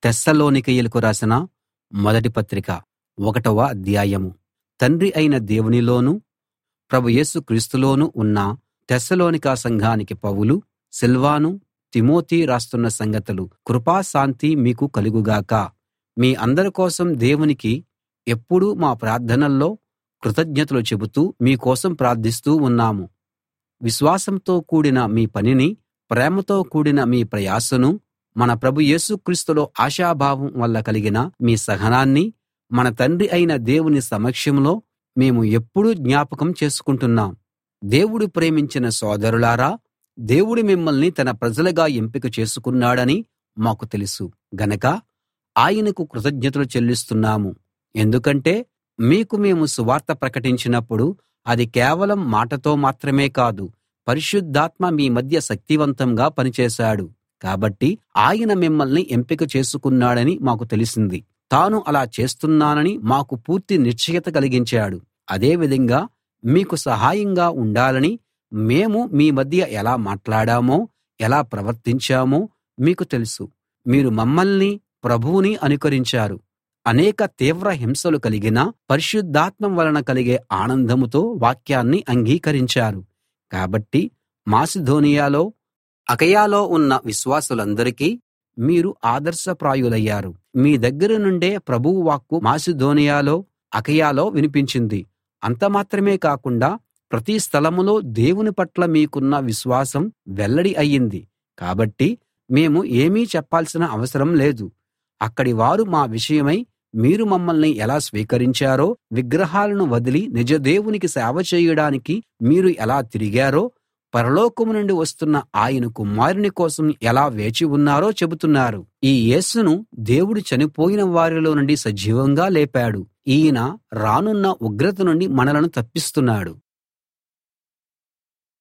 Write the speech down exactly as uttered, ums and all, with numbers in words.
తెస్సలోనికయులకు రాసిన మొదటి పత్రిక ఒకటవ అధ్యాయం. తండ్రి అయిన దేవునిలోనూ ప్రభు యేసు క్రీస్తులోనూ ఉన్న తెస్సలోనిక సంఘానికి పౌలు, సిల్వాను, తిమోతి రాస్తున్న సంగతులు. కృపా శాంతి మీకు కలుగుగాక. మీ అందరి కోసం దేవునికి ఎప్పుడూ మా ప్రార్థనల్లో కృతజ్ఞతలు చెబుతూ మీకోసం ప్రార్థిస్తూ ఉన్నాము. విశ్వాసంతో కూడిన మీ పనినీ, ప్రేమతో కూడిన మీ ప్రయాసనూ, మన ప్రభు యేసు క్రీస్తులో ఆశాభావం వల్ల కలిగిన మీ సహనాన్నీ మన తండ్రి అయిన దేవుని సమక్షంలో మేము ఎప్పుడూ జ్ఞాపకం చేసుకుంటున్నాం. దేవుడు ప్రేమించిన సోదరులారా, దేవుడు మిమ్మల్ని తన ప్రజలుగా ఎంపిక చేసుకున్నాడని మాకు తెలుసు గనక ఆయనకు కృతజ్ఞతలు చెల్లిస్తున్నాము. ఎందుకంటే మీకు మేము సువార్త ప్రకటించినప్పుడు అది కేవలం మాటతో మాత్రమే కాదు, పరిశుద్ధాత్మ మీ మధ్య శక్తివంతంగా పనిచేశాడు. కాబట్టి ఆయన మిమ్మల్ని ఎంపిక చేసుకున్నాడని మాకు తెలిసింది. తాను అలా చేస్తున్నానని మాకు పూర్తి నిశ్చయత కలిగించాడు. అదే విధంగా మీకు సహాయంగా ఉండాలని మేము మీ మధ్య ఎలా మాట్లాడామో, ఎలా ప్రవర్తించామో మీకు తెలుసు. మీరు మమ్మల్ని, ప్రభువుని అనుకరించారు. అనేక తీవ్ర హింసలు కలిగినా పరిశుద్ధాత్మ వలన కలిగే ఆనందంతో వాక్యాన్ని అంగీకరించారు. కాబట్టి మాసిదోనియలో, అకయలో ఉన్న విశ్వాసులందరికీ మీరు ఆదర్శప్రాయులయ్యారు. మీ దగ్గర నుండే ప్రభువు వాక్కు మాసిదోనియలో, అకయలో వినిపించింది. అంత మాత్రమే కాకుండా ప్రతి స్థలంలో దేవుని పట్ల మీకున్న విశ్వాసం వెల్లడి అయింది. కాబట్టి మేము ఏమీ చెప్పాల్సిన అవసరం లేదు. అక్కడి వారు మా విషయమై మీరు మమ్మల్ని ఎలా స్వీకరించారో, విగ్రహాలను వదిలి నిజ దేవునికి సేవ చేయడానికి మీరు ఎలా తిరిగారో, పరలోకం నుండి వస్తున్న ఆయన కుమారుని కోసం ఎలా వేచి ఉన్నారో చెబుతున్నారు. ఈ యేసును దేవుడు చనిపోయిన వారిలో నుండి సజీవంగా లేపాడు. ఈయన రానున్న ఉగ్రత నుండి మనలను తప్పిస్తున్నాడు.